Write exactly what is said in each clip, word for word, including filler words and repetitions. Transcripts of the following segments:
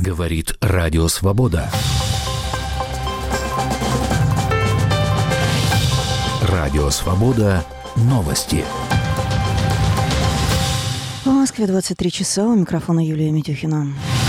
Говорит Радио Свобода. Радио Свобода. Новости. В Москве двадцать три часа. У микрофона Юлия Митюхина.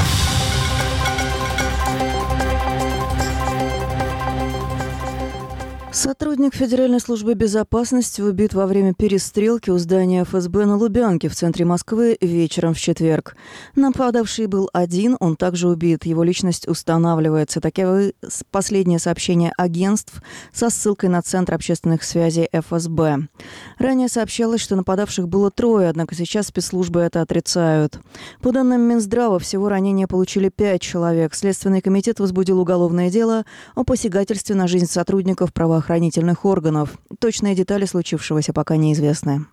Сотрудник Федеральной службы безопасности убит во время перестрелки у здания эф эс бэ на Лубянке в центре Москвы вечером в четверг. Нападавший был один, он также убит. Его личность устанавливается. Таковы последние сообщения агентств со ссылкой на Центр общественных связей эф эс бэ. Ранее сообщалось, что нападавших было трое, однако сейчас спецслужбы это отрицают. По данным Минздрава, всего ранения получили пять человек. Следственный комитет возбудил уголовное дело о посягательстве на жизнь сотрудников правоохранительных правоохранительных органов. Точные детали случившегося пока неизвестны.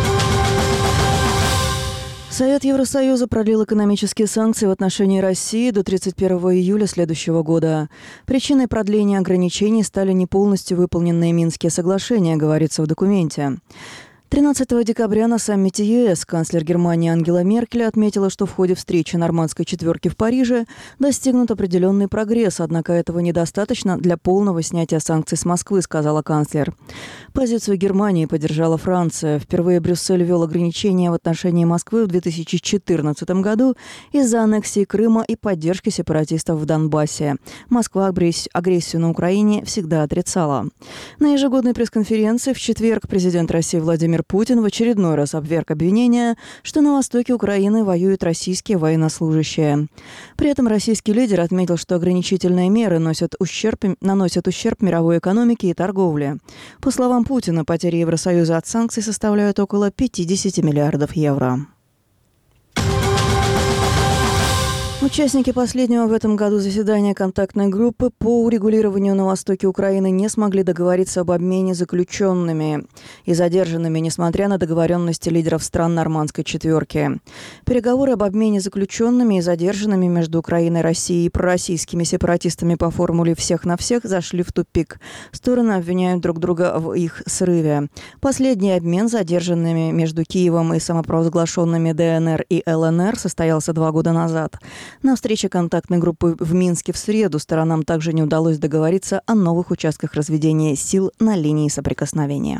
Совет Евросоюза продлил экономические санкции в отношении России до тридцать первого июля следующего года. Причиной продления ограничений стали не полностью выполненные Минские соглашения, говорится в документе. тринадцатого декабря на саммите е эс канцлер Германии Ангела Меркель отметила, что в ходе встречи нормандской четверки в Париже достигнут определенный прогресс, однако этого недостаточно для полного снятия санкций с Москвы, сказала канцлер. Позицию Германии поддержала Франция. Впервые Брюссель ввел ограничения в отношении Москвы в две тысячи четырнадцатом году из-за аннексии Крыма и поддержки сепаратистов в Донбассе. Москва агрессию на Украине всегда отрицала. На ежегодной пресс-конференции в четверг президент России Владимир Путин в очередной раз обверг обвинения, что на востоке Украины воюют российские военнослужащие. При этом российский лидер отметил, что ограничительные меры носят ущерб, наносят ущерб мировой экономике и торговле. По словам Путина, потери Евросоюза от санкций составляют около пятьдесят миллиардов евро. Участники последнего в этом году заседания контактной группы по урегулированию на востоке Украины не смогли договориться об обмене заключенными и задержанными, несмотря на договоренности лидеров стран нормандской четверки. Переговоры об обмене заключенными и задержанными между Украиной, Россией и пророссийскими сепаратистами по формуле «всех на всех» зашли в тупик. Стороны обвиняют друг друга в их срыве. Последний обмен задержанными между Киевом и самопровозглашенными дэ эн эр и эл эн эр состоялся два года назад. На встрече контактной группы в Минске в среду сторонам также не удалось договориться о новых участках разведения сил на линии соприкосновения.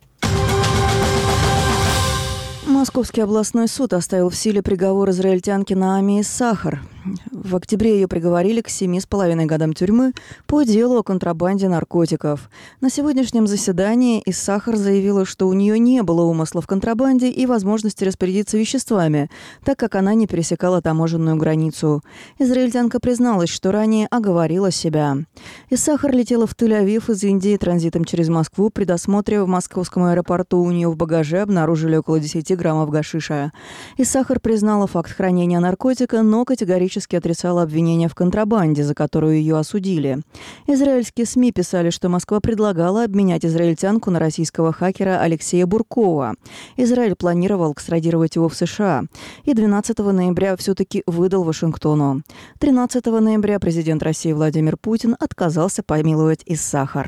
Московский областной суд оставил в силе приговор израильтянки Наами Иссахар. В октябре ее приговорили к семи с половиной годам тюрьмы по делу о контрабанде наркотиков. На сегодняшнем заседании Иссахар заявила, что у нее не было умысла в контрабанде и возможности распорядиться веществами, так как она не пересекала таможенную границу. Израильтянка призналась, что ранее оговорила себя. Иссахар летела в Тель-Авив из Индии транзитом через Москву. При досмотре в московском аэропорту у нее в багаже обнаружили около десяти граммов гашиша. Иссахар признала факт хранения наркотика, но категорически отрицала обвинения в контрабанде, за которую ее осудили. Израильские СМИ писали, что Москва предлагала обменять израильтянку на российского хакера Алексея Буркова. Израиль планировал экстрадировать его в США. И двенадцатого ноября все-таки выдал Вашингтону. тринадцатого ноября президент России Владимир Путин отказался помиловать Иссахар.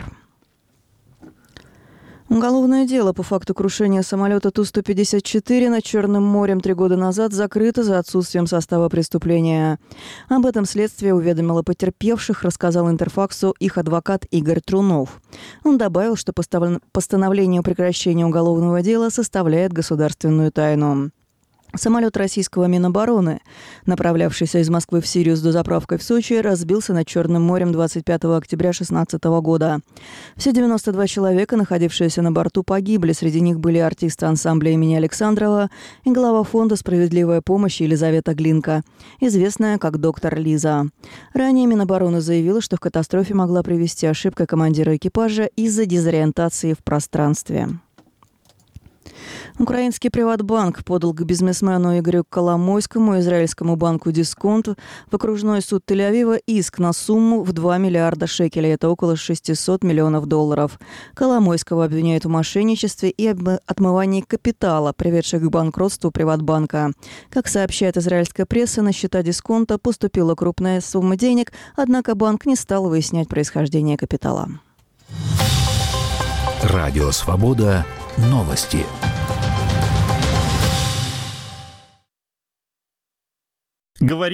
Уголовное дело по факту крушения самолета Ту сто пятьдесят четыре над Черным морем три года назад закрыто за отсутствием состава преступления. Об этом следствие уведомило потерпевших, рассказал Интерфаксу их адвокат Игорь Трунов. Он добавил, что постановление о прекращении уголовного дела составляет государственную тайну. Самолет российского Минобороны, направлявшийся из Москвы в Сирию с дозаправкой в Сочи, разбился над Черным морем двадцать пятого октября две тысячи шестнадцатого года. Все девяносто два человека, находившиеся на борту, погибли. Среди них были артисты ансамбля имени Александрова и глава фонда «Справедливая помощь» Елизавета Глинка, известная как доктор Лиза. Ранее Минобороны заявила, что в катастрофе могла привести ошибка командира экипажа из-за дезориентации в пространстве. Украинский «Приватбанк» подал к бизнесмену Игорю Коломойскому и израильскому банку «Дисконт» в окружной суд Тель-Авива иск на сумму в два миллиарда шекелей, это около шестьсот миллионов долларов. Коломойского обвиняют в мошенничестве и отмывании капитала, приведших к банкротству «Приватбанка». Как сообщает израильская пресса, на счета «Дисконта» поступила крупная сумма денег, однако банк не стал выяснять происхождение капитала. Радио «Свобода». Новости. Говорит